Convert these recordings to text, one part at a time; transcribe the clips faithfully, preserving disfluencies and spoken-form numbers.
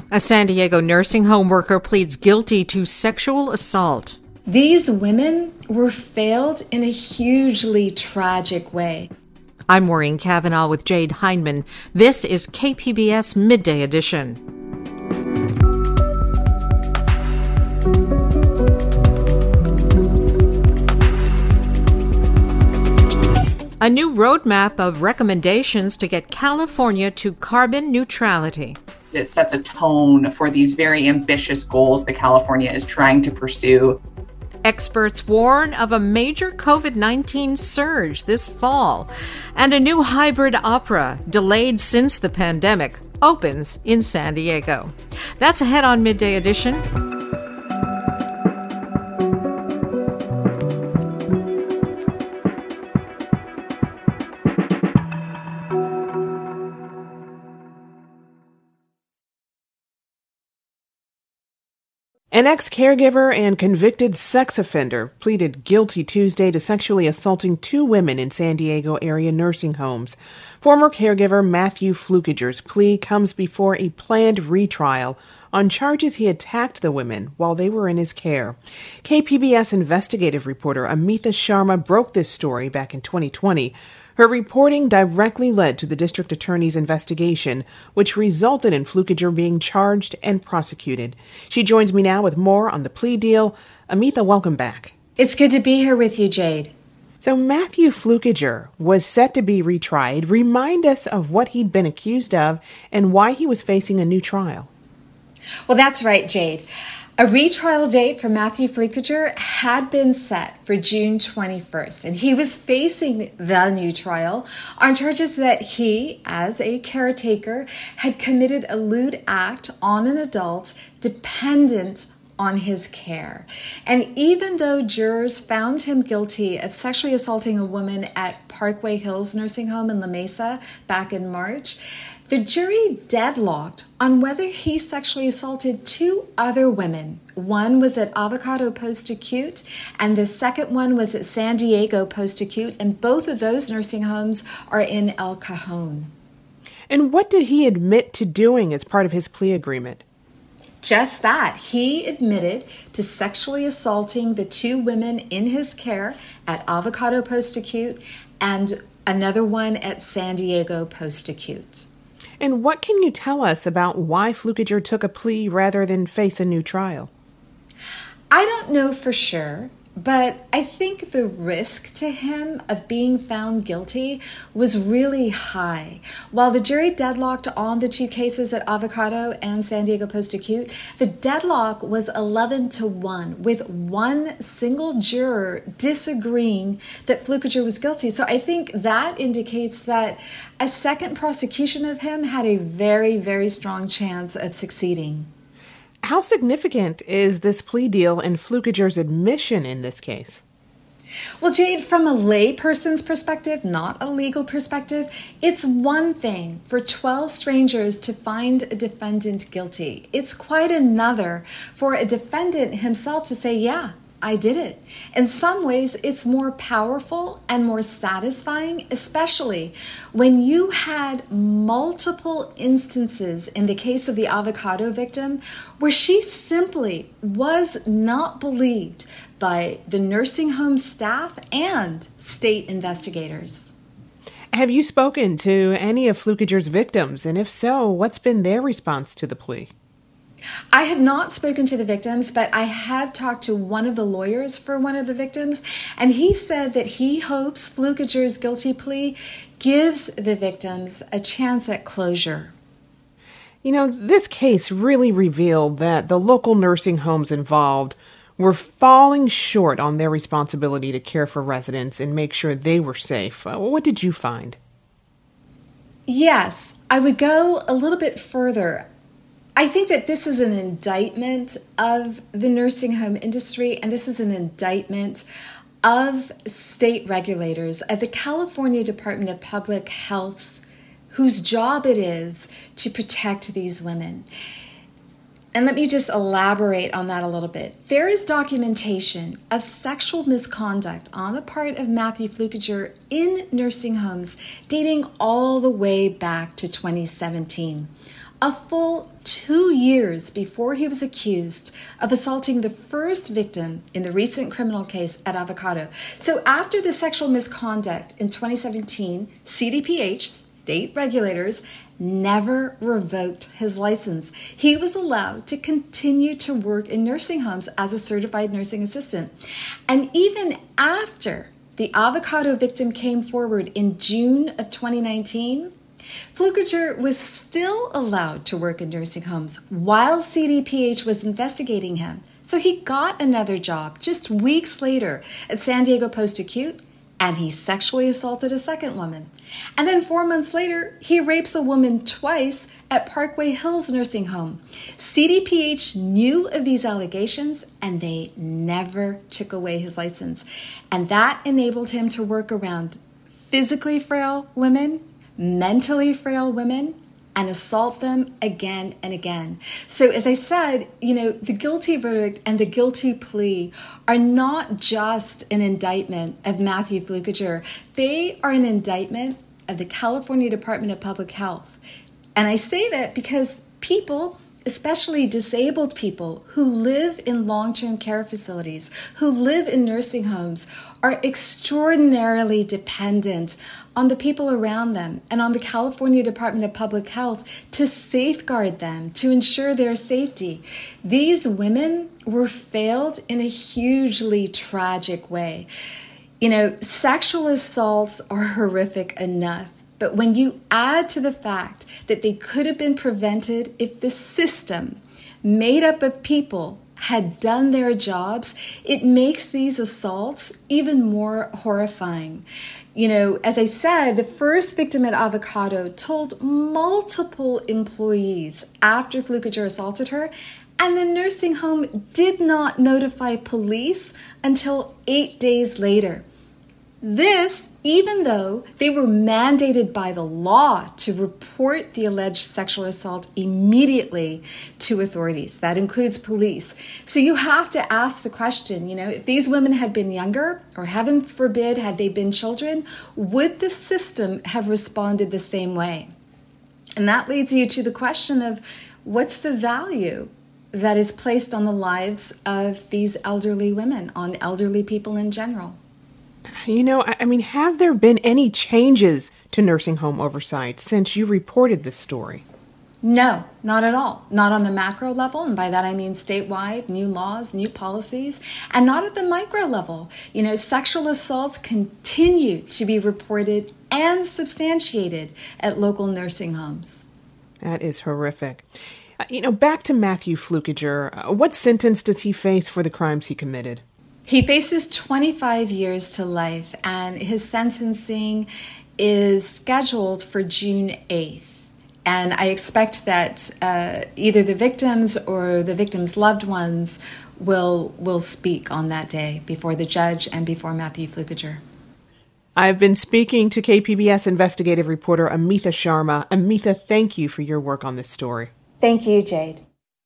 A San Diego nursing home worker pleads guilty to sexual assault. These women were failed in a hugely tragic way. I'm Maureen Cavanaugh with Jade Hindman. This is K P B S Midday Edition. A new roadmap of recommendations to get California to carbon neutrality. It sets a tone for these very ambitious goals that California is trying to pursue. Experts warn of a major COVID nineteen surge this fall. And a new hybrid opera, delayed since the pandemic, opens in San Diego. That's ahead on Midday Edition. An ex-caregiver and convicted sex offender pleaded guilty Tuesday to sexually assaulting two women in San Diego area nursing homes. Former caregiver Matthew Flukiger's plea comes before a planned retrial on charges he attacked the women while they were in his care. K P B S investigative reporter Amita Sharma broke this story back in twenty twenty. Her reporting directly led to the district attorney's investigation, which resulted in Flukiger being charged and prosecuted. She joins me now with more on the plea deal. Amita, welcome back. It's good to be here with you, Jade. So Matthew Flukiger was set to be retried. Remind us of what he'd been accused of and why he was facing a new trial. Well, that's right, Jade. A retrial date for Matthew Flukiger had been set for June twenty-first, and he was facing the new trial on charges that he, as a caretaker, had committed a lewd act on an adult dependent on his care. And even though jurors found him guilty of sexually assaulting a woman at Parkway Hills Nursing Home in La Mesa back in March, the jury deadlocked on whether he sexually assaulted two other women. One was at Avocado Post-Acute, and the second one was at San Diego Post-Acute, and both of those nursing homes are in El Cajon. And what did he admit to doing as part of his plea agreement? Just that. He admitted to sexually assaulting the two women in his care at Avocado Post-Acute and another one at San Diego Post-Acute. And what can you tell us about why Flukiger took a plea rather than face a new trial? I don't know for sure, but I think the risk to him of being found guilty was really high. While the jury deadlocked on the two cases at Avocado and San Diego Post-Acute, the deadlock was eleven to one, with one single juror disagreeing that Flukiger was guilty. So I think that indicates that a second prosecution of him had a very, very strong chance of succeeding. How significant is this plea deal and Flukiger's admission in this case? Well, Jade, from a layperson's perspective, not a legal perspective, it's one thing for twelve strangers to find a defendant guilty. It's quite another for a defendant himself to say, yeah, I did it. In some ways, it's more powerful and more satisfying, especially when you had multiple instances in the case of the Avocado victim where she simply was not believed by the nursing home staff and state investigators. Have you spoken to any of Flukiger's victims? And if so, what's been their response to the plea? I have not spoken to the victims, but I have talked to one of the lawyers for one of the victims, and he said that he hopes Flukiger's guilty plea gives the victims a chance at closure. You know, this case really revealed that the local nursing homes involved were falling short on their responsibility to care for residents and make sure they were safe. What did you find? Yes, I would go a little bit further. I think that this is an indictment of the nursing home industry, and this is an indictment of state regulators at the California Department of Public Health, whose job it is to protect these women. And let me just elaborate on that a little bit. There is documentation of sexual misconduct on the part of Matthew Flukiger in nursing homes dating all the way back to twenty seventeen. A full two years before he was accused of assaulting the first victim in the recent criminal case at Avocado. So after the sexual misconduct in twenty seventeen, C D P H, state regulators, never revoked his license. He was allowed to continue to work in nursing homes as a certified nursing assistant. And even after the Avocado victim came forward in June of twenty nineteen, Flukiger was still allowed to work in nursing homes while C D P H was investigating him. So he got another job just weeks later at San Diego Post-Acute, and he sexually assaulted a second woman. And then four months later, he rapes a woman twice at Parkway Hills Nursing Home. C D P H knew of these allegations, and they never took away his license. And that enabled him to work around physically frail women, mentally frail women, and assault them again and again. So as I said, you know, the guilty verdict and the guilty plea are not just an indictment of Matthew Flukiger. They are an indictment of the California Department of Public Health. And I say that because people, especially disabled people who live in long-term care facilities, who live in nursing homes, are extraordinarily dependent on the people around them and on the California Department of Public Health to safeguard them, to ensure their safety. These women were failed in a hugely tragic way. You know, sexual assaults are horrific enough. But when you add to the fact that they could have been prevented if the system made up of people had done their jobs, it makes these assaults even more horrifying. You know, as I said, the first victim at Avocado told multiple employees after Flukiger assaulted her, and the nursing home did not notify police until eight days later. This, even though they were mandated by the law to report the alleged sexual assault immediately to authorities. That includes police. So you have to ask the question, you know, if these women had been younger, or heaven forbid, had they been children, would the system have responded the same way? And that leads you to the question of what's the value that is placed on the lives of these elderly women, on elderly people in general? You know, I mean, have there been any changes to nursing home oversight since you reported this story? No, not at all. Not on the macro level, and by that I mean statewide, new laws, new policies, and not at the micro level. You know, sexual assaults continue to be reported and substantiated at local nursing homes. That is horrific. Uh, you know, back to Matthew Flukiger. Uh, what sentence does he face for the crimes he committed? He faces twenty-five years to life, and his sentencing is scheduled for June eighth. And I expect that uh, either the victims or the victims' loved ones will will speak on that day before the judge and before Matthew Flukiger. I've been speaking to K P B S investigative reporter Amitha Sharma. Amitha, thank you for your work on this story. Thank you, Jade.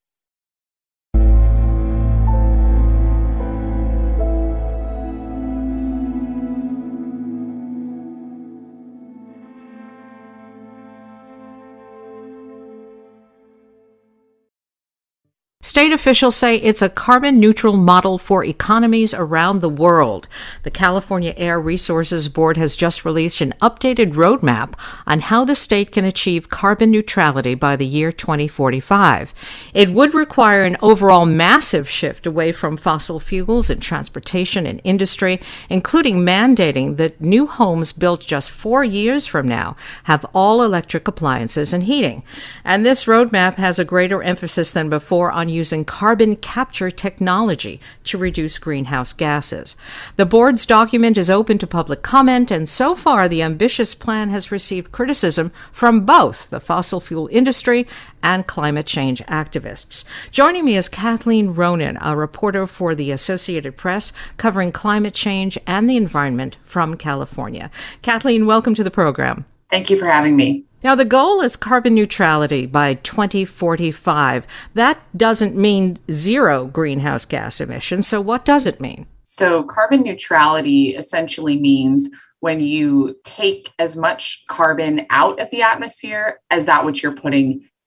State officials say it's a carbon-neutral model for economies around the world. The California Air Resources Board has just released an updated roadmap on how the state can achieve carbon neutrality by the year twenty forty-five. It would require an overall massive shift away from fossil fuels in transportation and industry, including mandating that new homes built just four years from now have all electric appliances and heating. And this roadmap has a greater emphasis than before on using carbon capture technology to reduce greenhouse gases. The board's document is open to public comment, and so far the ambitious plan has received criticism from both the fossil fuel industry and climate change activists. Joining me is Kathleen Ronan, a reporter for the Associated Press covering climate change and the environment from California. Kathleen, welcome to the program. Thank you for having me. Now, the goal is carbon neutrality by twenty forty-five. That doesn't mean zero greenhouse gas emissions. So what does it mean? So carbon neutrality essentially means when you take as much carbon out of the atmosphere as that which you're putting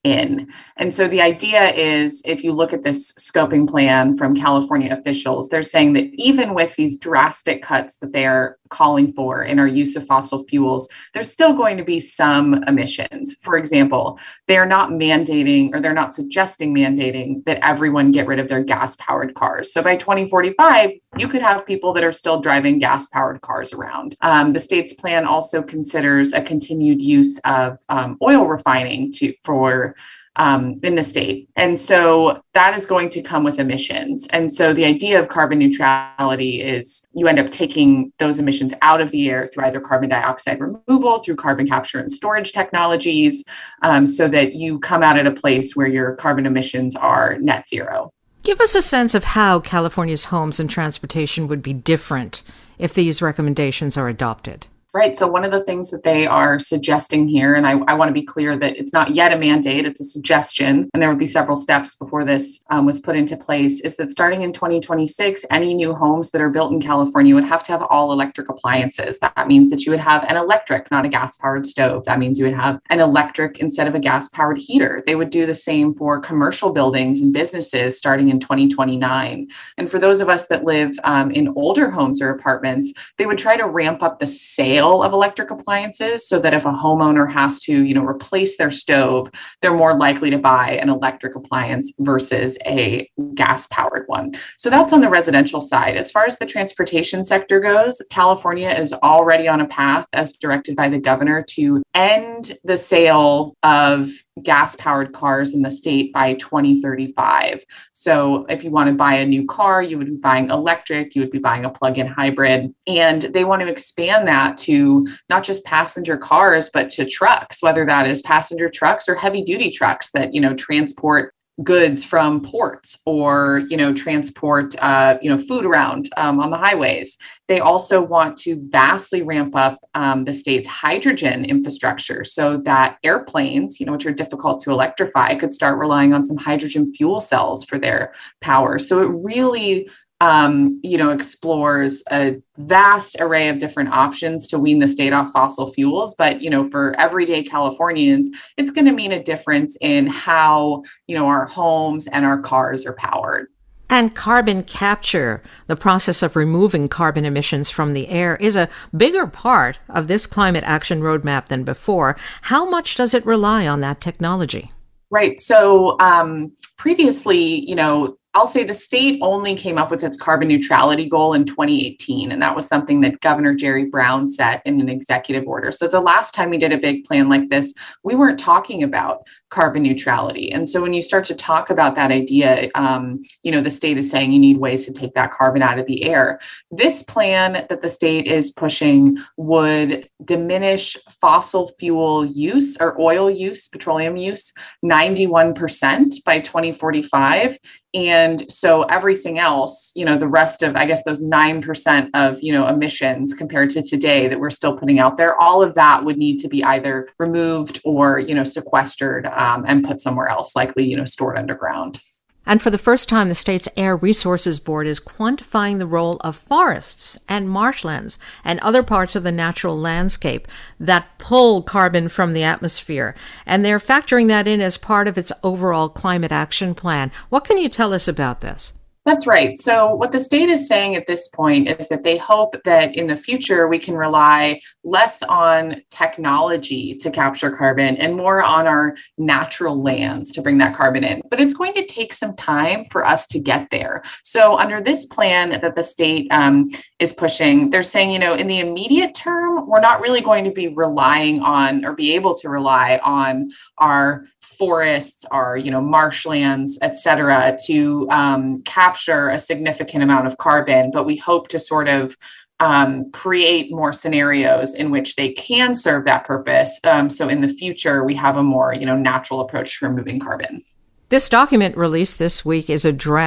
in. And so the idea is, if you look at this scoping plan from California officials, they're saying that even with these drastic cuts that they are calling for in our use of fossil fuels, there's still going to be some emissions. For example, they're not mandating, or they're not suggesting mandating, that everyone get rid of their gas-powered cars. So by twenty forty-five, you could have people that are still driving gas-powered cars around. Um, the state's plan also considers a continued use of um, oil refining to for Um, in the state. And so that is going to come with emissions. And so the idea of carbon neutrality is you end up taking those emissions out of the air through either carbon dioxide removal, through carbon capture and storage technologies, um, so that you come out at a place where your carbon emissions are net zero. Give us a sense of how California's homes and transportation would be different if these recommendations are adopted. Right. So one of the things that they are suggesting here, and I, I want to be clear that it's not yet a mandate, it's a suggestion, and there would be several steps before this um, was put into place, is that starting in twenty twenty-six, any new homes that are built in California would have to have all electric appliances. That means that you would have an electric, not a gas-powered stove. That means you would have an electric instead of a gas-powered heater. They would do the same for commercial buildings and businesses starting in twenty twenty-nine. And for those of us that live um, in older homes or apartments, they would try to ramp up the sale of electric appliances so that if a homeowner has to, you know, replace their stove, they're more likely to buy an electric appliance versus a gas-powered one. So that's on the residential side. As far as the transportation sector goes, California is already on a path, as directed by the governor, to end the sale of gas-powered cars in the state by twenty thirty-five. So if you want to buy a new car, you would be buying electric, you would be buying a plug-in hybrid. And they want to expand that to not just passenger cars, but to trucks, whether that is passenger trucks or heavy-duty trucks that, you know, transport goods from ports, or, you know, transport, uh, you know, food around um, on the highways. They also want to vastly ramp up um, the state's hydrogen infrastructure so that airplanes, you know, which are difficult to electrify, could start relying on some hydrogen fuel cells for their power. So it really Um, you know, explores a vast array of different options to wean the state off fossil fuels. But, you know, for everyday Californians, it's going to mean a difference in how, you know, our homes and our cars are powered. And carbon capture, the process of removing carbon emissions from the air, is a bigger part of this climate action roadmap than before. How much does it rely on that technology? Right. So um, previously, you know, I'll say the state only came up with its carbon neutrality goal in twenty eighteen, and that was something that Governor Jerry Brown set in an executive order. So the last time we did a big plan like this, we weren't talking about carbon neutrality. And so when you start to talk about that idea, um, you know, the state is saying you need ways to take that carbon out of the air. This plan that the state is pushing would diminish fossil fuel use or oil use, petroleum use, ninety-one percent by twenty forty-five. And so everything else, you know, the rest of, I guess, those nine percent of, you know, emissions compared to today that we're still putting out there, all of that would need to be either removed or, you know, sequestered um, and put somewhere else, likely, you know, stored underground. And for the first time, the state's Air Resources Board is quantifying the role of forests and marshlands and other parts of the natural landscape that pull carbon from the atmosphere. And they're factoring that in as part of its overall climate action plan. What can you tell us about this? That's right. So what the state is saying at this point is that they hope that in the future we can rely less on technology to capture carbon and more on our natural lands to bring that carbon in. But it's going to take some time for us to get there. So under this plan that the state um, is pushing, they're saying, you know, in the immediate term, we're not really going to be relying on or be able to rely on our forests, our, you know, marshlands, et cetera, to um, capture a significant amount of carbon. But we hope to sort of um, create more scenarios in which they can serve that purpose. Um, so in the future, we have a more, you know, natural approach to removing carbon. This document released this week is a draft.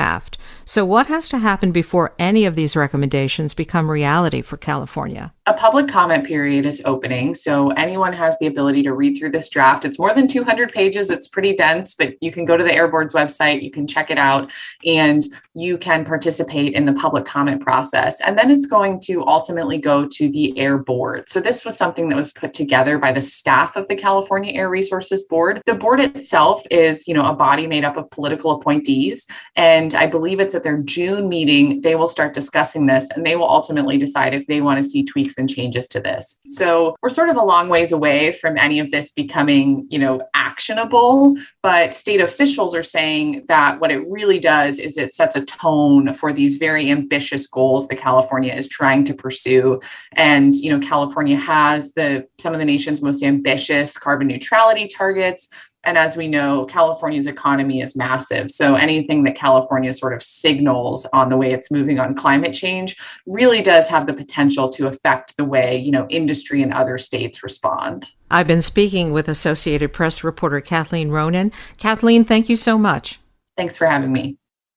So what has to happen before any of these recommendations become reality for California? A public comment period is opening, so anyone has the ability to read through this draft. It's more than two hundred pages. It's pretty dense, but you can go to the Air Board's website, you can check it out, and you can participate in the public comment process. And then it's going to ultimately go to the Air Board. So this was something that was put together by the staff of the California Air Resources Board. The board itself is, you know, a body made up of political appointees, and I believe it's at their June meeting, they will start discussing this, and they will ultimately decide if they want to see tweaks and changes to this. So we're sort of a long ways away from any of this becoming, you know, actionable, but state officials are saying that what it really does is it sets a tone for these very ambitious goals that California is trying to pursue. And, you know, California has the some of the nation's most ambitious carbon neutrality targets. And as we know, California's economy is massive. So anything that California sort of signals on the way it's moving on climate change really does have the potential to affect the way, you know, industry and other states respond. I've been speaking with Associated Press reporter Kathleen Ronan. Kathleen, thank you so much. Thanks for having me.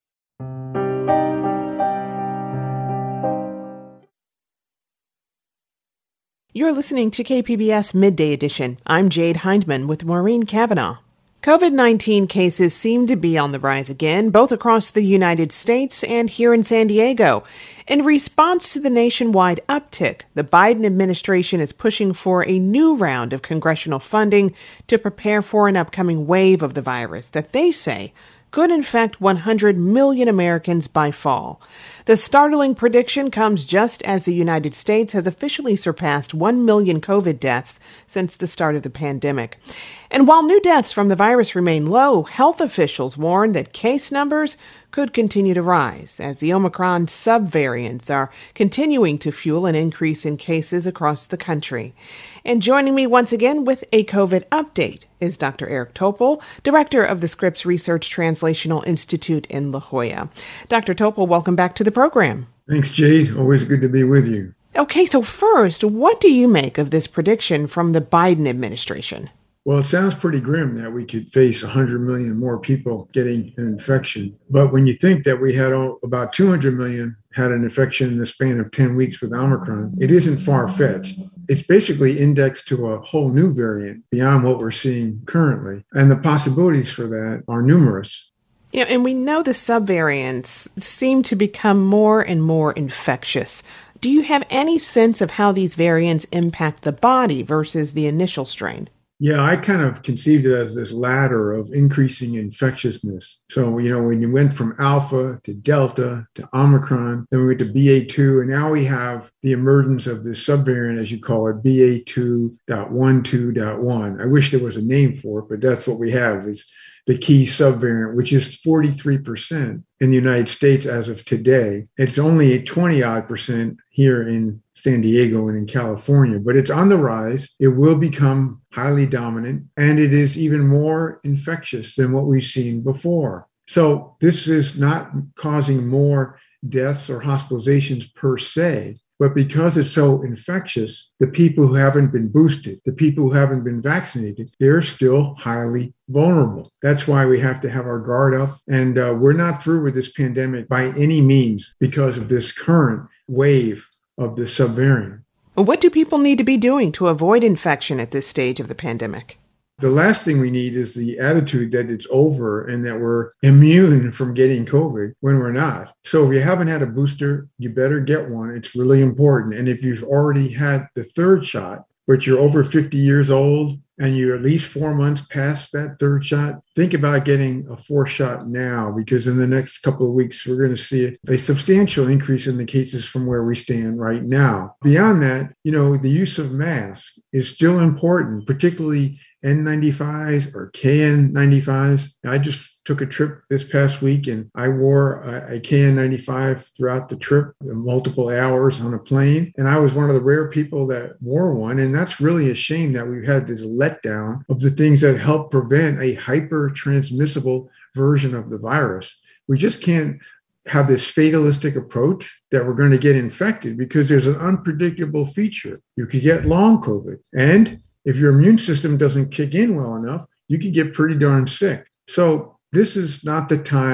You're listening to K P B S Midday Edition. I'm Jade Hindman with Maureen Cavanaugh. COVID nineteen cases seem to be on the rise again, both across the United States and here in San Diego. In response to the nationwide uptick, the Biden administration is pushing for a new round of congressional funding to prepare for an upcoming wave of the virus that they say could infect one hundred million Americans by fall. The startling prediction comes just as the United States has officially surpassed one million COVID deaths since the start of the pandemic. And while new deaths from the virus remain low, health officials warn that case numbers could continue to rise as the Omicron subvariants are continuing to fuel an increase in cases across the country. And joining me once again with a COVID update is Doctor Eric Topol, director of the Scripps Research Translational Institute in La Jolla. Doctor Topol, welcome back to the program. Thanks, Jade. Always good to be with you. Okay, so first, what do you make of this prediction from the Biden administration? Well, it sounds pretty grim that we could face one hundred million more people getting an infection. But when you think that we had all, about two hundred million had an infection in the span of ten weeks with Omicron, it isn't far-fetched. It's basically indexed to a whole new variant beyond what we're seeing currently. And the possibilities for that are numerous. Yeah, and we know the subvariants seem to become more and more infectious. Do you have any sense of how these variants impact the body versus the initial strain? Yeah, I kind of conceived it as this ladder of increasing infectiousness. So, you know, when you went from Alpha to Delta to Omicron, then we went to B A two, and now we have the emergence of this subvariant, as you call it, B A two point one two point one. I wish there was a name for it, but that's what we have, is the key subvariant, which is forty-three percent in the United States as of today. It's only twenty odd percent here in San Diego and in California, but it's on the rise. It will become highly dominant, and it is even more infectious than what we've seen before. So this is not causing more deaths or hospitalizations per se, but because it's so infectious, the people who haven't been boosted, the people who haven't been vaccinated, they're still highly vulnerable. That's why we have to have our guard up. And uh, we're not through with this pandemic by any means because of this current wave of the subvariant. What do people need to be doing to avoid infection at this stage of the pandemic? The last thing we need is the attitude that it's over and that we're immune from getting COVID when we're not. So if you haven't had a booster, you better get one. It's really important. And if you've already had the third shot, but you're over fifty years old and you're at least four months past that third shot, think about getting a fourth shot now, because in the next couple of weeks, we're going to see a substantial increase in the cases from where we stand right now. Beyond that, you know, the use of masks is still important, particularly N ninety-fives or K N ninety-fives. I just took a trip this past week and I wore a, a K N ninety-five throughout the trip, multiple hours on a plane. And I was one of the rare people that wore one. And that's really a shame that we've had this letdown of the things that help prevent a hyper transmissible version of the virus. We just can't have this fatalistic approach that we're going to get infected because there's an unpredictable feature. You could get long COVID. And if your immune system doesn't kick in well enough, you could get pretty darn sick. So this is not the time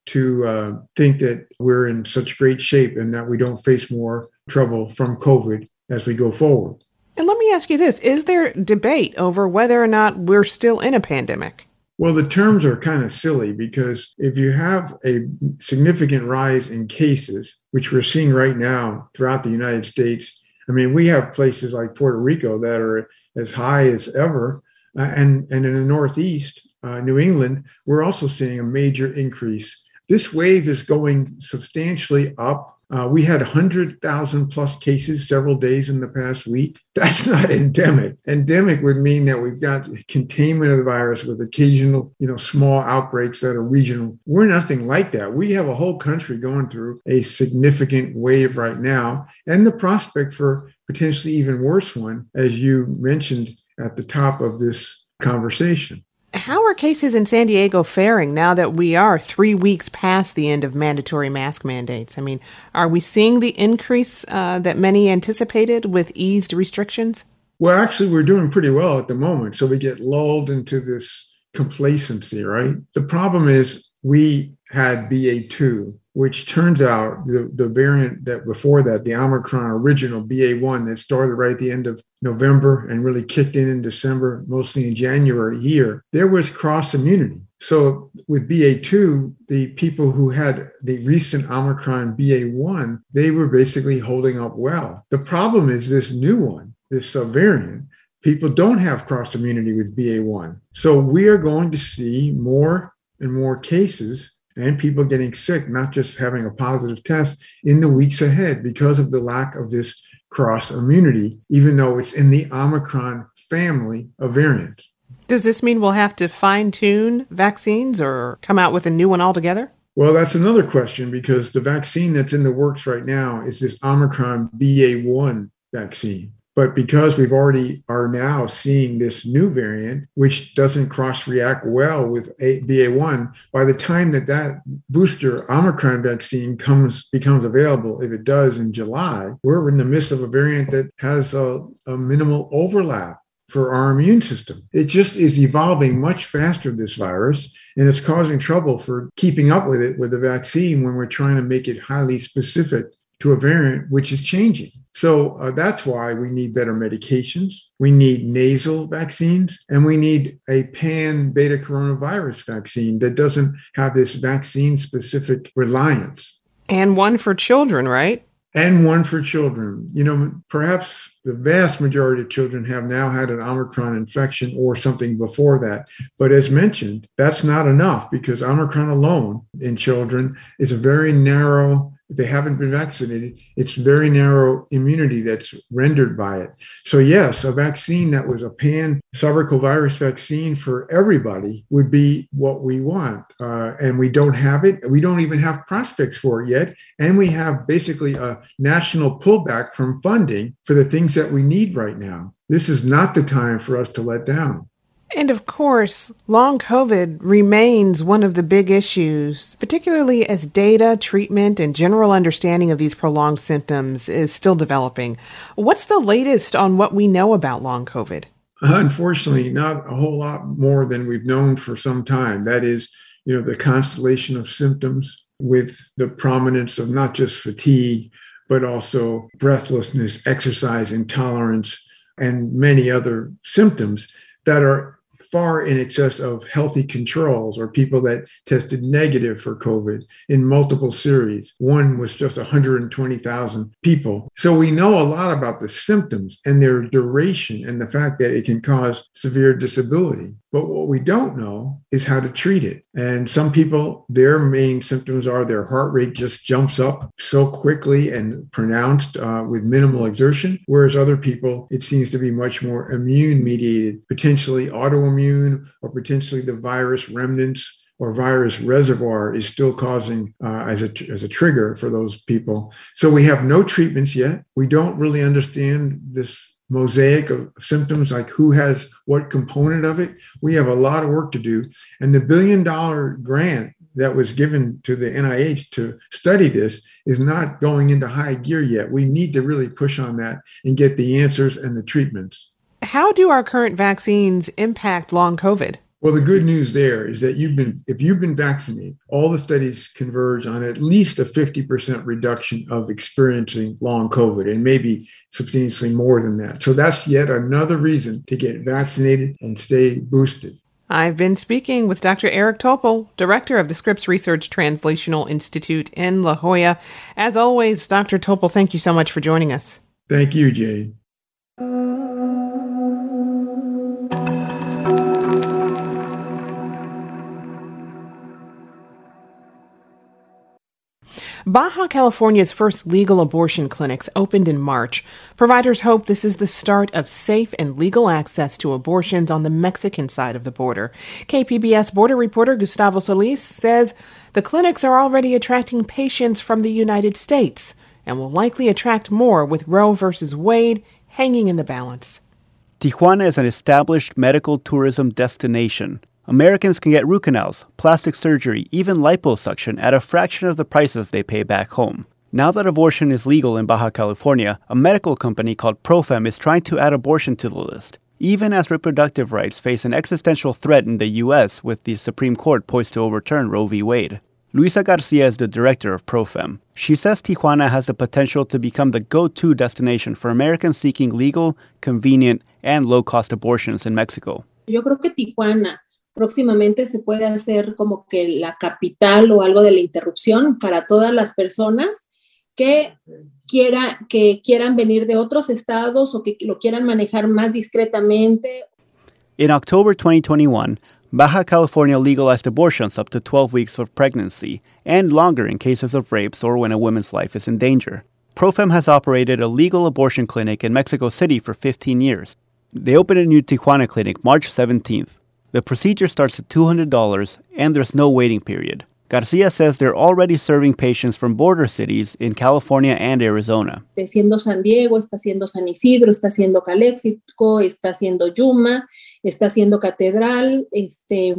to uh, think that we're in such great shape and that we don't face more trouble from COVID as we go forward. And let me ask you this. Is there debate over whether or not we're still in a pandemic? Well, the terms are kind of silly because if you have a significant rise in cases, which we're seeing right now throughout the United States, I mean, we have places like Puerto Rico that are as high as ever. Uh, and, and in the Northeast, uh, New England, we're also seeing a major increase. This wave is going substantially up. Uh, we had one hundred thousand plus cases several days in the past week. That's not endemic. Endemic would mean that we've got containment of the virus with occasional, you know, small outbreaks that are regional. We're nothing like that. We have a whole country going through a significant wave right now, and the prospect for potentially even worse one, as you mentioned at the top of this conversation. How are cases in San Diego faring now that we are three weeks past the end of mandatory mask mandates? I mean, are we seeing the increase uh, that many anticipated with eased restrictions? Well, actually, we're doing pretty well at the moment. So we get lulled into this complacency, right? The problem is we had B A two, which turns out the, the variant that before that, the Omicron original B A one that started right at the end of November and really kicked in in December, mostly in January here, there was cross immunity. So with B A two, the people who had the recent Omicron B A one, they were basically holding up well. The problem is this new one, this subvariant, people don't have cross immunity with B A one. So we are going to see more and more cases and people getting sick, not just having a positive test in the weeks ahead because of the lack of this cross immunity, even though it's in the Omicron family of variants. Does this mean we'll have to fine-tune vaccines or come out with a new one altogether? Well, that's another question because the vaccine that's in the works right now is this Omicron B A one vaccine. But because we've already are now seeing this new variant, which doesn't cross-react well with B A one, by the time that that booster Omicron vaccine comes becomes available, if it does in July, we're in the midst of a variant that has a, a minimal overlap for our immune system. It just is evolving much faster, this virus, and it's causing trouble for keeping up with it with the vaccine when we're trying to make it highly specific to a variant which is changing. So uh, that's why we need better medications. We need nasal vaccines, and we need a pan beta coronavirus vaccine that doesn't have this vaccine-specific reliance. And one for children, right? And one for children. You know, perhaps the vast majority of children have now had an Omicron infection or something before that. But as mentioned, that's not enough because Omicron alone in children is a very narrow, if they haven't been vaccinated, it's very narrow immunity that's rendered by it. So yes, a vaccine that was a pan-sarcovirus vaccine for everybody would be what we want. Uh, and we don't have it. We don't even have prospects for it yet. And we have basically a national pullback from funding for the things that we need right now. This is not the time for us to let down. And of course, long COVID remains one of the big issues, particularly as data, treatment, and general understanding of these prolonged symptoms is still developing. What's the latest on what we know about long COVID? Unfortunately, not a whole lot more than we've known for some time. That is, you know, the constellation of symptoms with the prominence of not just fatigue, but also breathlessness, exercise intolerance, and many other symptoms that are far in excess of healthy controls or people that tested negative for COVID in multiple series. One was just one hundred twenty thousand people. So we know a lot about the symptoms and their duration and the fact that it can cause severe disability. But what we don't know is how to treat it. And some people, their main symptoms are their heart rate just jumps up so quickly and pronounced uh, with minimal exertion, whereas other people, it seems to be much more immune mediated, potentially autoimmune or potentially the virus remnants or virus reservoir is still causing uh, as a as a trigger for those people. So we have no treatments yet. We don't really understand this mosaic of symptoms, like who has what component of it. We have a lot of work to do. And the billion dollar grant that was given to the N I H to study this is not going into high gear yet. We need to really push on that and get the answers and the treatments. How do our current vaccines impact long COVID? Well, the good news there is that you've been, if you've been vaccinated, all the studies converge on at least a fifty percent reduction of experiencing long COVID and maybe substantially more than that. So that's yet another reason to get vaccinated and stay boosted. I've been speaking with Doctor Eric Topol, director of the Scripps Research Translational Institute in La Jolla. As always, Doctor Topol, thank you so much for joining us. Thank you, Jade. Baja California's first legal abortion clinics opened in March. Providers hope this is the start of safe and legal access to abortions on the Mexican side of the border. K P B S border reporter Gustavo Solis says the clinics are already attracting patients from the United States and will likely attract more with Roe versus Wade hanging in the balance. Tijuana is an established medical tourism destination. Americans can get root canals, plastic surgery, even liposuction at a fraction of the prices they pay back home. Now that abortion is legal in Baja California, a medical company called Profem is trying to add abortion to the list, even as reproductive rights face an existential threat in the U S with the Supreme Court poised to overturn Roe v. Wade. Luisa Garcia is the director of Profem. She says Tijuana has the potential to become the go-to destination for Americans seeking legal, convenient, and low-cost abortions in Mexico. Yo creo que Tijuana próximamente se puede hacer como que la capital o algo de la interrupción para todas las personas que, quiera, que quieran venir de otros estados o que lo quieran manejar más discretamente. In October twenty twenty-one, Baja California legalized abortions up to twelve weeks of pregnancy and longer in cases of rapes or when a woman's life is in danger. Profem has operated a legal abortion clinic in Mexico City for fifteen years. They opened a new Tijuana clinic March seventeenth. The procedure starts at two hundred dollars, and there's no waiting period. Garcia says they're already serving patients from border cities in California and Arizona. Está haciendo San Diego, está haciendo San Isidro, está haciendo Calexico, está haciendo Yuma, está haciendo Catedral, este,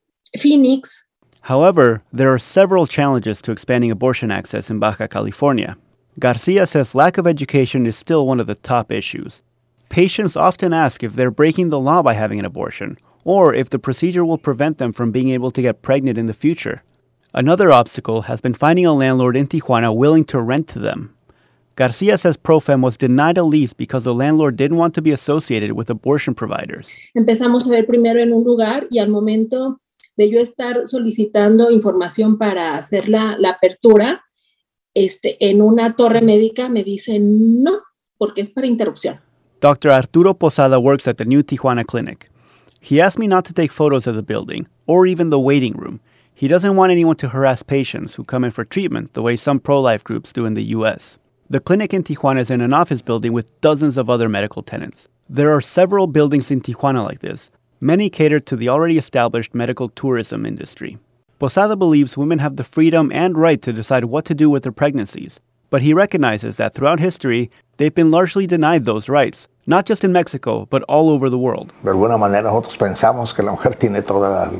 Phoenix. However, there are several challenges to expanding abortion access in Baja California. Garcia says lack of education is still one of the top issues. Patients often ask if they're breaking the law by having an abortion, or if the procedure will prevent them from being able to get pregnant in the future. Another obstacle has been finding a landlord in Tijuana willing to rent to them. Garcia says Profem was denied a lease because the landlord didn't want to be associated with abortion providers. Empezamos a ver primero en un lugar y al momento de yo estar solicitando información para hacer la, la apertura, este, en una torre médica me dicen no, porque es para interrupción. Doctor Arturo Posada works at the new Tijuana clinic. He asked me not to take photos of the building, or even the waiting room. He doesn't want anyone to harass patients who come in for treatment the way some pro-life groups do in the U S. The clinic in Tijuana is in an office building with dozens of other medical tenants. There are several buildings in Tijuana like this. Many cater to the already established medical tourism industry. Posada believes women have the freedom and right to decide what to do with their pregnancies, but he recognizes that throughout history, they've been largely denied those rights. Not just in Mexico, but all over the world. De alguna manera nosotros pensamos que la mujer tiene toda la,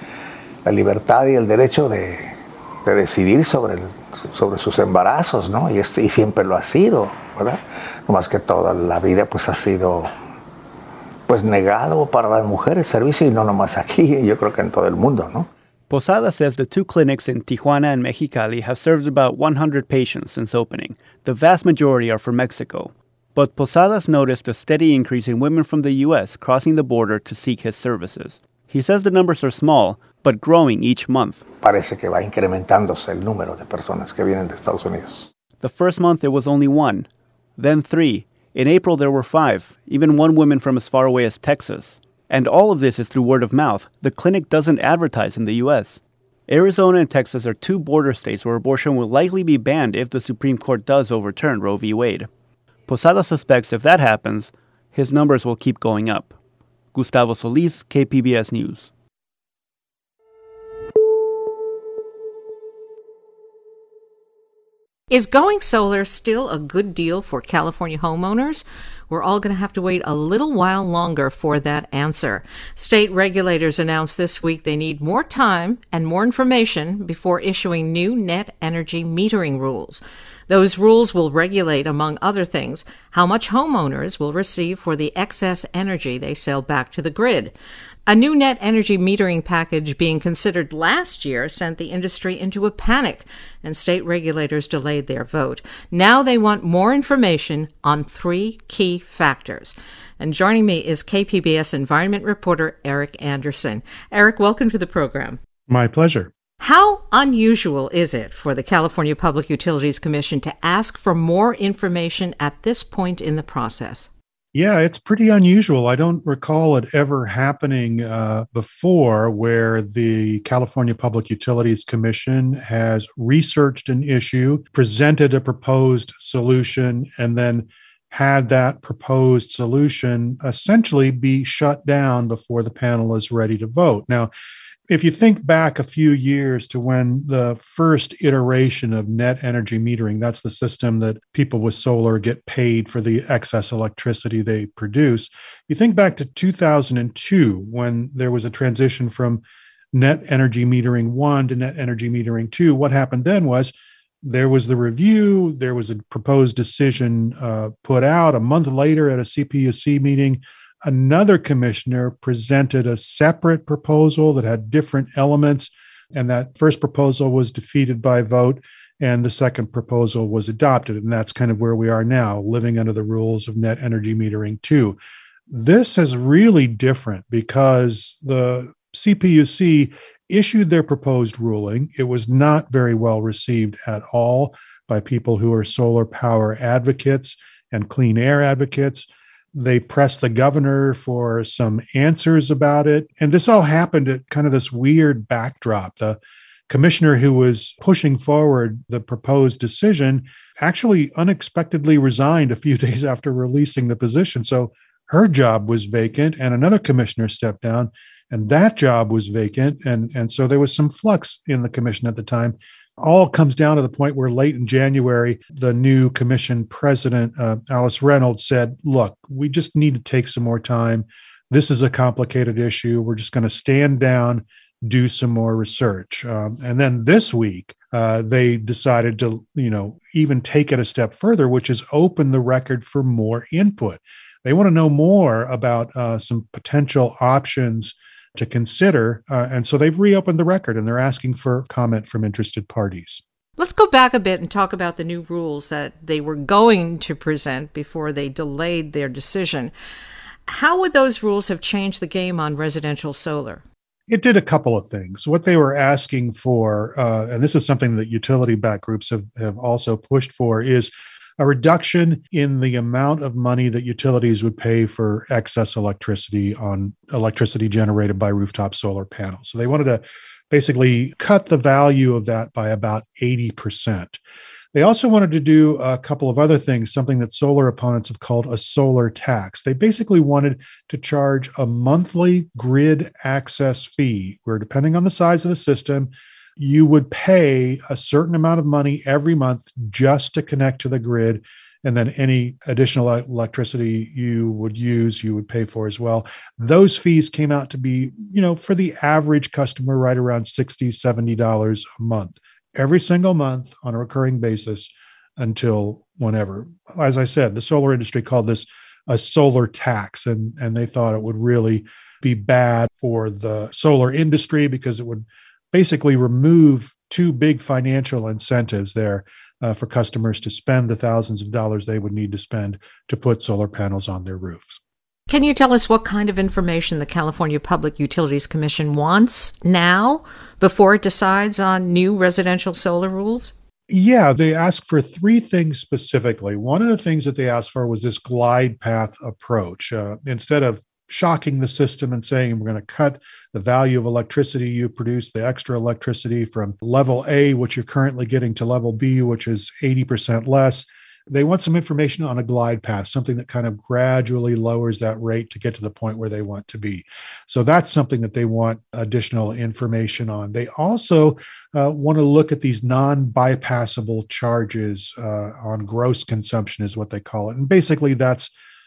la libertad y el derecho de, de decidir sobre, el, sobre sus embarazos, ¿no? Y, este, y siempre lo ha sido, ¿verdad? No más que toda la vida pues ha sido pues negado para las mujeres servicio y no nomás aquí, yo creo que en todo el mundo, ¿no? Posada says the two clinics in Tijuana and Mexicali have served about one hundred patients since opening. The vast majority are from Mexico. But Posadas noticed a steady increase in women from the U S crossing the border to seek his services. He says the numbers are small, but growing each month. Parece que va incrementándose el número de personas que vienen de Estados Unidos. The first month it was only one, then three. In April there were five, even one woman from as far away as Texas. And all of this is through word of mouth. The clinic doesn't advertise in the U S. Arizona and Texas are two border states where abortion will likely be banned if the Supreme Court does overturn Roe v. Wade. Posada suspects if that happens, his numbers will keep going up. Gustavo Solis, K P B S News. Is going solar still a good deal for California homeowners? We're all going to have to wait a little while longer for that answer. State regulators announced this week they need more time and more information before issuing new net energy metering rules. Those rules will regulate, among other things, how much homeowners will receive for the excess energy they sell back to the grid. A new net energy metering package being considered last year sent the industry into a panic, and state regulators delayed their vote. Now they want more information on three key factors. And joining me is K P B S environment reporter Eric Anderson. Eric, welcome to the program. My pleasure. How unusual is it for the California Public Utilities Commission to ask for more information at this point in the process? Yeah, it's pretty unusual. I don't recall it ever happening uh, before where the California Public Utilities Commission has researched an issue, presented a proposed solution, and then had that proposed solution essentially be shut down before the panel is ready to vote. Now, if you think back a few years to when the first iteration of net energy metering, that's the system that people with solar get paid for the excess electricity they produce. You think back to two thousand two when there was a transition from net energy metering one to net energy metering two. What happened then was there was the review, there was a proposed decision uh, put out. A month later at a C P U C meeting, another commissioner presented a separate proposal that had different elements, and that first proposal was defeated by vote, and the second proposal was adopted. And that's kind of where we are now, living under the rules of net energy metering two. This is really different because the C P U C issued their proposed ruling. It was not very well received at all by people who are solar power advocates and clean air advocates. They pressed the governor for some answers about it. And this all happened at kind of this weird backdrop. The commissioner who was pushing forward the proposed decision actually unexpectedly resigned a few days after releasing the position. So her job was vacant, and another commissioner stepped down, and that job was vacant. And, and so there was some flux in the commission at the time. All comes down to the point where late in January, the new commission president, uh, Alice Reynolds, said, look, we just need to take some more time. This is a complicated issue. We're just going to stand down, do some more research. Um, and then this week, uh, they decided to, you know, even take it a step further, which is open the record for more input. They want to know more about uh, some potential options to consider. Uh, and so they've reopened the record and they're asking for comment from interested parties. Let's go back a bit and talk about the new rules that they were going to present before they delayed their decision. How would those rules have changed the game on residential solar? It did a couple of things. What they were asking for, uh, and this is something that utility-backed groups have, have also pushed for, is a reduction in the amount of money that utilities would pay for excess electricity on electricity generated by rooftop solar panels. So they wanted to basically cut the value of that by about eighty percent. They also wanted to do a couple of other things, something that solar opponents have called a solar tax. They basically wanted to charge a monthly grid access fee, where depending on the size of the system, you would pay a certain amount of money every month just to connect to the grid. And then any additional electricity you would use, you would pay for as well. Those fees came out to be, you know, for the average customer, right around sixty dollars, seventy dollars a month, every single month on a recurring basis until whenever. As I said, the solar industry called this a solar tax, and, and they thought it would really be bad for the solar industry because it would basically remove two big financial incentives there uh, for customers to spend the thousands of dollars they would need to spend to put solar panels on their roofs. Can you tell us what kind of information the California Public Utilities Commission wants now before it decides on new residential solar rules? Yeah, they asked for three things specifically. One of the things that they asked for was this glide path approach. Uh, instead of shocking the system and saying we're going to cut the value of electricity you produce, the extra electricity from level A, which you're currently getting, to level B, which is eighty percent less. They want some information on a glide path, something that kind of gradually lowers that rate to get to the point where they want to be. So that's something that they want additional information on. They also uh, want to look at these non-bypassable charges uh, on gross consumption is what they call it. And basically that's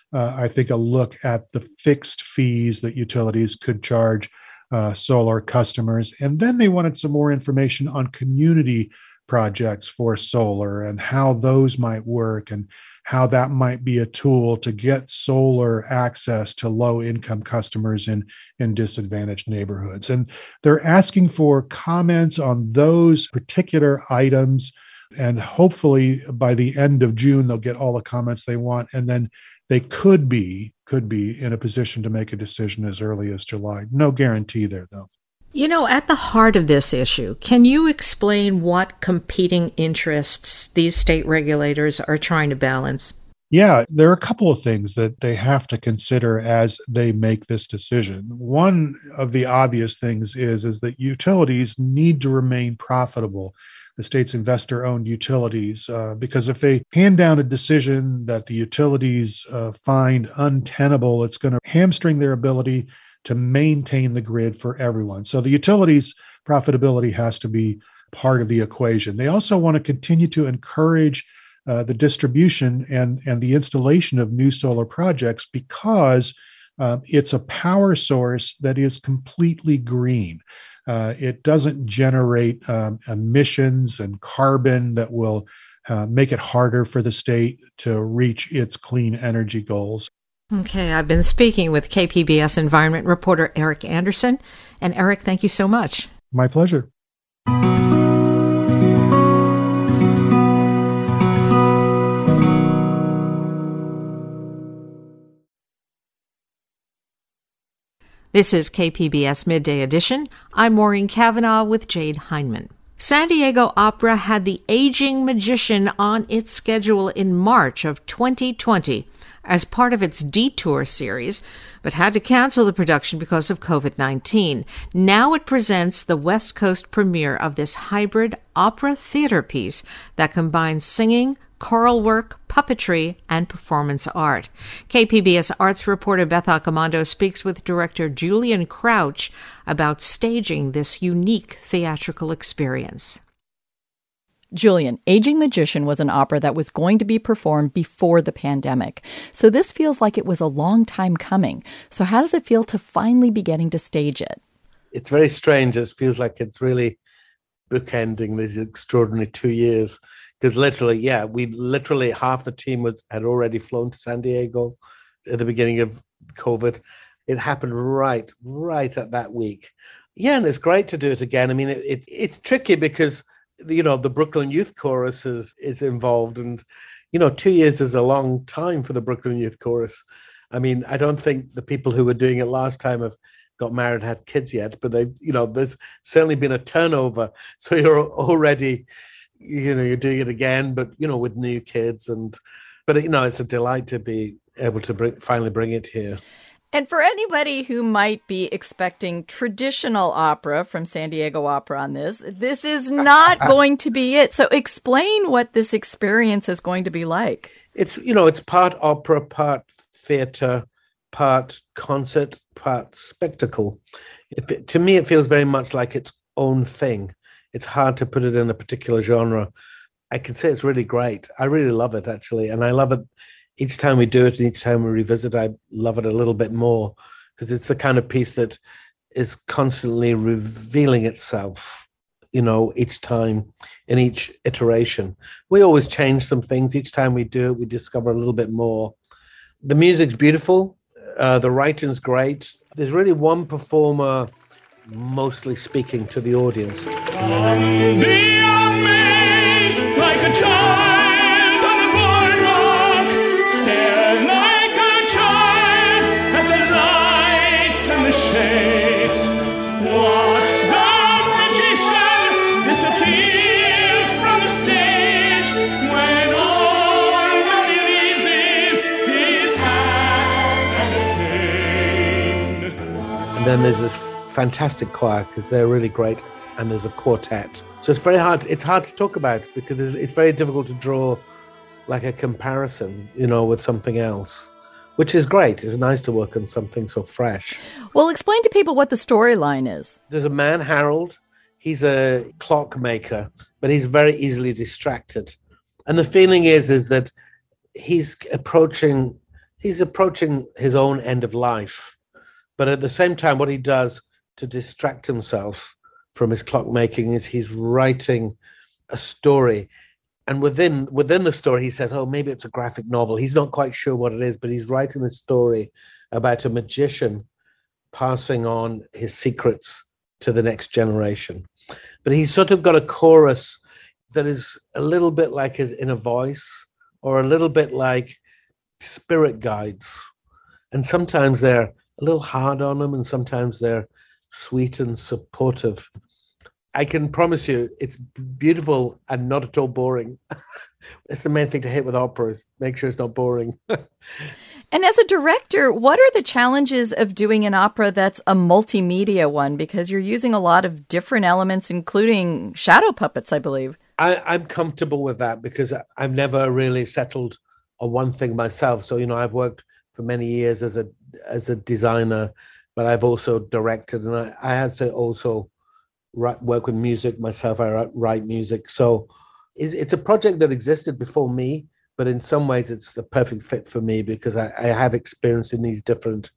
uh, I think, a look at the fixed fees that utilities could charge uh, solar customers. And then they wanted some more information on community projects for solar and how those might work and how that might be a tool to get solar access to low-income customers in, in disadvantaged neighborhoods. And they're asking for comments on those particular items. And hopefully by the end of June, they'll get all the comments they want. And then they could be, could be in a position to make a decision as early as July. No guarantee there, though. You know, at the heart of this issue, can you explain what competing interests these state regulators are trying to balance? Yeah, there are a couple of things that they have to consider as they make this decision. One of the obvious things is, is that utilities need to remain profitable, the state's investor-owned utilities, uh, because if they hand down a decision that the utilities uh, find untenable, it's going to hamstring their ability to maintain the grid for everyone. So the utilities' profitability has to be part of the equation. They also want to continue to encourage uh, the distribution and, and the installation of new solar projects because uh, it's a power source that is completely green. Uh, it doesn't generate um, emissions and carbon that will uh, make it harder for the state to reach its clean energy goals. Okay, I've been speaking with K P B S environment reporter Eric Anderson. And Eric, thank you so much. My pleasure. This is K P B S Midday Edition. I'm Maureen Cavanaugh with Jade Heinman. San Diego Opera had The Aging Magician on its schedule in March of twenty twenty as part of its Detour series, but had to cancel the production because of covid nineteen. Now it presents the West Coast premiere of this hybrid opera theater piece that combines singing, choral work, puppetry, and performance art. K P B S arts reporter Beth Accomando speaks with director Julian Crouch about staging this unique theatrical experience. Julian, Aging Magician was an opera that was going to be performed before the pandemic. So this feels like it was a long time coming. So how does it feel to finally be getting to stage it? It's very strange. It feels like it's really bookending these extraordinary two years. Because literally, yeah, we literally, half the team was, had already flown to San Diego at the beginning of COVID. It happened right, right at that week. Yeah, and it's great to do it again. I mean, it, it, it's tricky because, you know, the Brooklyn Youth Chorus is, is involved. And, you know, two years is a long time for the Brooklyn Youth Chorus. I mean, I don't think the people who were doing it last time have got married, had kids yet, but they, you know, there's certainly been a turnover. So you're already, you know, you're doing it again, but, you know, with new kids. And, but, you know, it's a delight to be able to bring, finally bring it here. And for anybody who might be expecting traditional opera from San Diego Opera on this, this is not going to be it. So explain what this experience is going to be like. It's, you know, it's part opera, part theater, part concert, part spectacle. If it, to me, it feels very much like its own thing. It's hard to put it in a particular genre. I can say it's really great. I really love it, actually. And I love it each time we do it and each time we revisit, I love it a little bit more because it's the kind of piece that is constantly revealing itself, you know, each time in each iteration. We always change some things. Each time we do it, we discover a little bit more. The music's beautiful. Uh, the writing's great. There's really one performer mostly speaking to the audience. Um, be amazed like a child on a boardwalk. Stare like a child at the lights and the shapes. Watch the magician disappear from the stage when all that releases is past and the pain. And then there's a fantastic choir because they're really great, and there's a quartet. So it's very hard. It's hard to talk about because it's very difficult to draw like a comparison, you know, with something else, which is great. It's nice to work on something so fresh. Well, explain to people what the storyline is. There's a man, Harold. He's a clockmaker, but he's very easily distracted. And the feeling is, is that he's approaching he's approaching his own end of life. But at the same time, what he does to distract himself from his clockmaking is he's writing a story. And within within the story, he says, oh, maybe it's a graphic novel. He's not quite sure what it is, but he's writing a story about a magician passing on his secrets to the next generation. But he's sort of got a chorus that is a little bit like his inner voice, or a little bit like spirit guides. And sometimes they're a little hard on him, and sometimes they're sweet and supportive. I can promise you it's beautiful and not at all boring. It's the main thing to hit with opera, is make sure it's not boring. And as a director, what are the challenges of doing an opera that's a multimedia one? Because you're using a lot of different elements, including shadow puppets, I believe. I, I'm comfortable with that because I've never really settled on one thing myself. So, you know, I've worked for many years as a as a designer, but I've also directed, and I, I had to also write, work with music myself. I write, write music. So it's, it's a project that existed before me, but in some ways it's the perfect fit for me because I, I have experience in these different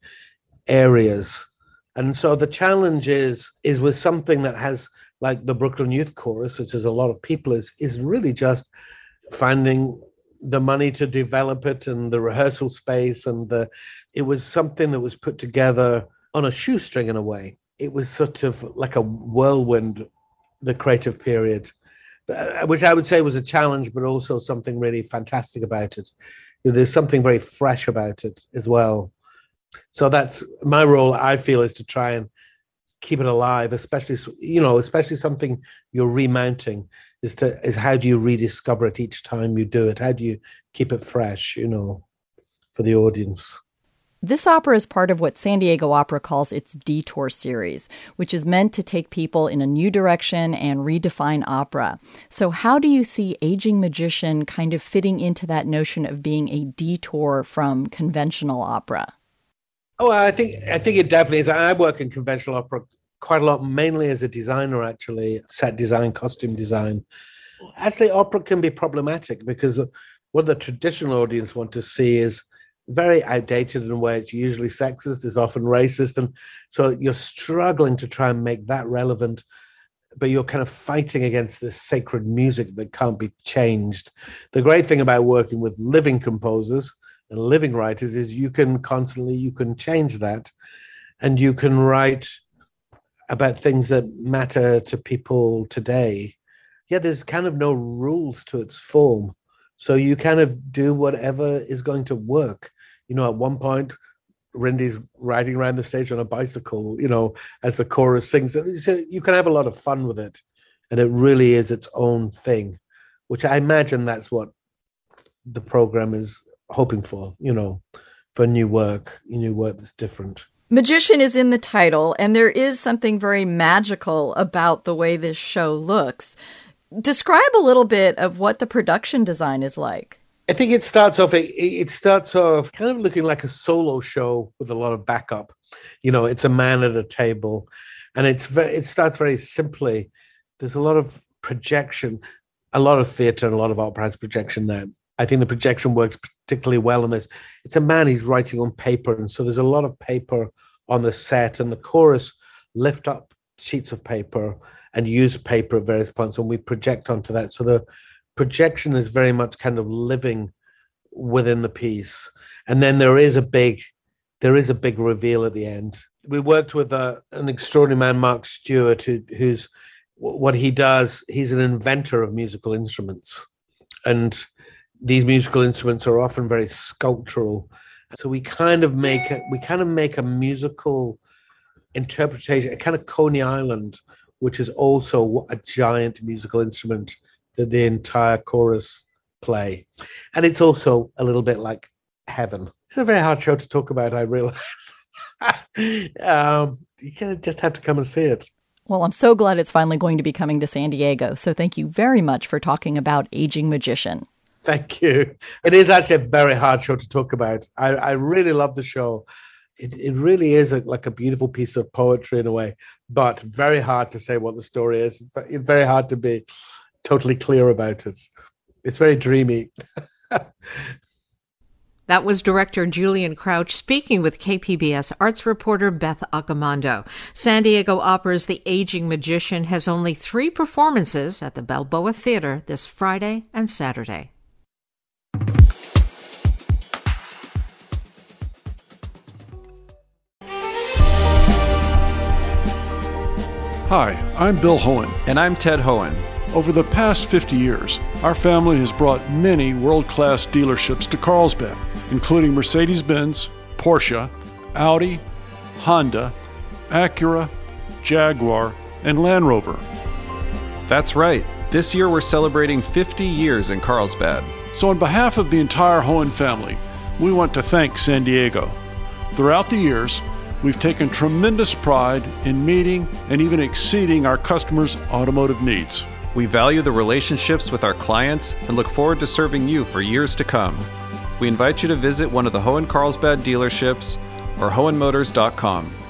areas. And so the challenge is, is with something that has, like the Brooklyn Youth Chorus, which is a lot of people, is, is really just finding the money to develop it and the rehearsal space. And the, it was something that was put together on a shoestring in a way. It was sort of like a whirlwind, the creative period, which I would say was a challenge, but also something really fantastic about it. There's something very fresh about it as well. So that's my role, I feel, is to try and keep it alive, especially, you know, especially something you're remounting, is to is how do you rediscover it each time you do it? How do you keep it fresh, you know, for the audience? This opera is part of what San Diego Opera calls its Detour series, which is meant to take people in a new direction and redefine opera. So how do you see Aging Magician kind of fitting into that notion of being a detour from conventional opera? Oh, I think I think it definitely is. I work in conventional opera quite a lot, mainly as a designer, actually, set design, costume design. Actually, opera can be problematic because what the traditional audience want to see is very outdated in a way. It's usually sexist, it's often racist. And so you're struggling to try and make that relevant, but you're kind of fighting against this sacred music that can't be changed. The great thing about working with living composers and living writers is you can constantly, you can change that, and you can write about things that matter to people today. Yeah, there's kind of no rules to its form. So you kind of do whatever is going to work. You know, at one point, Rindy's riding around the stage on a bicycle, you know, as the chorus sings. So you can have a lot of fun with it. And it really is its own thing, which I imagine that's what the program is hoping for, you know, for new work, new work that's different. Magician is in the title, and there is something very magical about the way this show looks. Describe a little bit of what the production design is like. I think it starts off, it, it starts off kind of looking like a solo show with a lot of backup. You know, it's a man at a table, and it's very, it starts very simply. There's a lot of projection, a lot of theater and a lot of opera has projection now. I think the projection works particularly well on this. It's a man, he's writing on paper, and so there's a lot of paper on the set, and the chorus lift up sheets of paper and use paper at various points, and we project onto that. So the projection is very much kind of living within the piece. And then there is a big, there is a big reveal at the end. We worked with a, an extraordinary man, Mark Stewart, who, who's, what he does, he's an inventor of musical instruments. And these musical instruments are often very sculptural. So we kind of make a, we kind of make a musical interpretation, a kind of Coney Island, which is also a giant musical instrument that the entire chorus play. And it's also a little bit like heaven. It's a very hard show to talk about, I realize. um, you kind of just have to come and see it. Well, I'm so glad it's finally going to be coming to San Diego. So thank you very much for talking about Aging Magician. Thank you. It is actually a very hard show to talk about. I, I really love the show. It, it really is a, like a beautiful piece of poetry in a way, but very hard to say what the story is. It's very hard to be totally clear about it. It's very dreamy. That was director Julian Crouch speaking with K P B S arts reporter Beth Accomando. San Diego Opera's The Aging Magician has only three performances at the Balboa Theater this Friday and Saturday. Hi, I'm Bill Hohen. And I'm Ted Hohen. Over the past fifty years, our family has brought many world-class dealerships to Carlsbad, including Mercedes-Benz, Porsche, Audi, Honda, Acura, Jaguar, and Land Rover. That's right. This year we're celebrating fifty years in Carlsbad. So on behalf of the entire Hohen family, we want to thank San Diego. Throughout the years, we've taken tremendous pride in meeting and even exceeding our customers' automotive needs. We value the relationships with our clients and look forward to serving you for years to come. We invite you to visit one of the Hohen Carlsbad dealerships or hohen motors dot com.